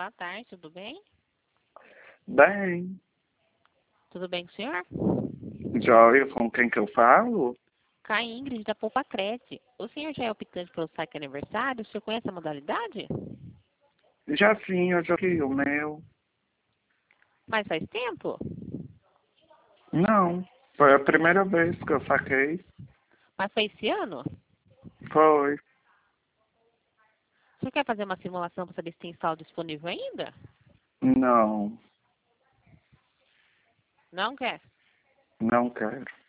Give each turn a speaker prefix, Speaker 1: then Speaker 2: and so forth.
Speaker 1: Boa tarde, tudo bem?
Speaker 2: Bem,
Speaker 1: Tudo bem com o senhor?
Speaker 2: joia, com quem que eu falo?
Speaker 1: Com a Ingrid da Poupa Cred. O senhor já é optante pelo saque aniversário? O senhor conhece a modalidade?
Speaker 2: Já sim, eu joguei o meu.
Speaker 1: Mas faz tempo?
Speaker 2: Não, foi a primeira vez que eu saquei.
Speaker 1: Mas foi esse ano?
Speaker 2: Foi.
Speaker 1: O senhor quer fazer uma simulação para saber se tem saldo disponível ainda?
Speaker 2: Não,
Speaker 1: Não quer?
Speaker 2: não quero.